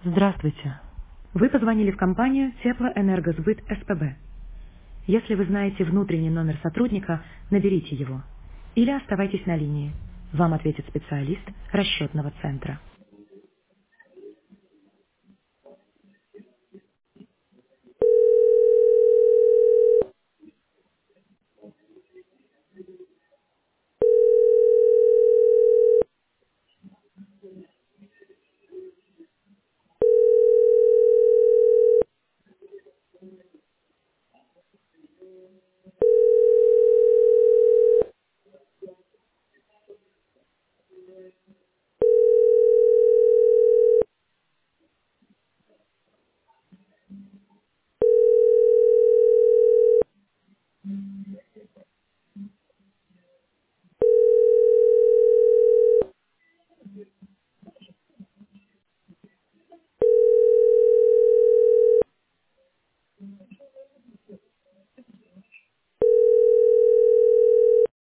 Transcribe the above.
Здравствуйте. Вы позвонили в компанию Теплоэнергосбыт СПБ. Если вы знаете внутренний номер сотрудника, наберите его. Или оставайтесь на линии. Вам ответит специалист расчетного центра.